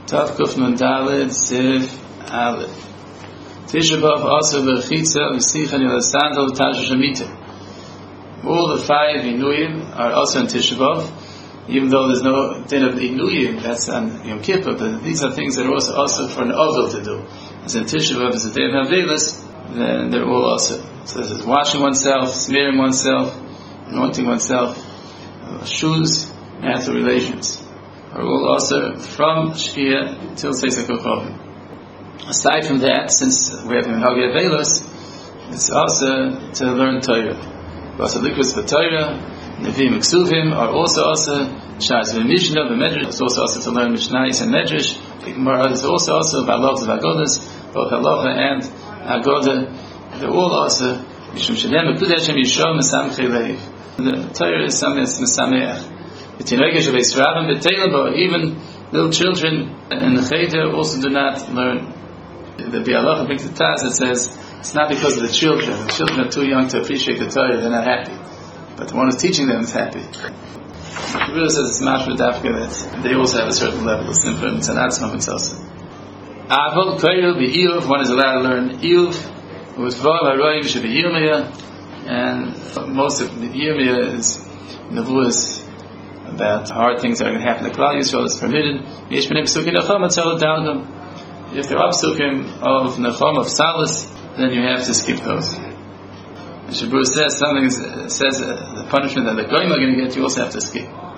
Tav Kuf Nun Daled Siv Aleph. Tisha B'Av also B'Chitza V'Sicha Nilasandal Tasha Shemitah. All the 5 Inuyim are also in Tisha B'Av, even though there's no din of Inuyim, that's on Yom Kippur, but these are things that are also for an Ovil to do. As in Tisha B'Av is a day of Havelis, then they're all also. So there's washing oneself, smearing oneself, anointing oneself, shoes, marital relations are all also from Shkia till Seisek Ochovim. Aside from that, since we have Minhagei Avelos, it's also to learn Torah. Also Likros B'Torah, Nevi'im Ksuvim are also Shas V'Mishnah, V'Medrash, it's also to learn Mishnayos and Medrash. The Gemara is also Ba'alachos V'Agodas, both Halacha and Agoda. They're all also Mishum Shalem Mekudesh Yishom Mesamchei Leiv. The Torah is something that's Mesameach. Even little children in the Cheder also do not learn. The Bialacha brings the Taz that says it's not because of the children. The children are too young to appreciate the Torah, they're not happy. But the one who's teaching them is happy. The Buddha says it's mashma dafka that they also have a certain level of simple tzanatzma mitzvah. Avol koyel b'iyuv, one is allowed to learn iyuv. With Vav HaRoim should be Yirmiyah, and most of the Yirmiyah is Nevuas about hard things that are going to happen to Klal Yisrael. It's permitted. If there are psukim of Nechama, of Salas, then you have to skip those. And Shabbos says the punishment that the Goyim are going to get, you also have to skip.